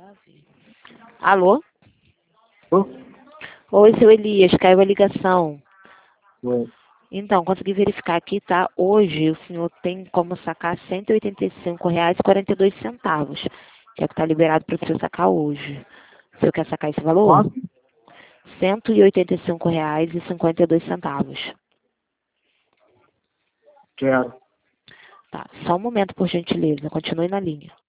Alô? Ô? Oi, seu Elias, caiu a ligação. Oi. Então, consegui verificar aqui, tá? Hoje o senhor tem como sacar R$ 185,42, que é o que está liberado para o senhor sacar hoje. O senhor quer sacar esse valor? Quanto? R$ 185,52. Quero. Tá, só um momento, por gentileza. Continue na linha.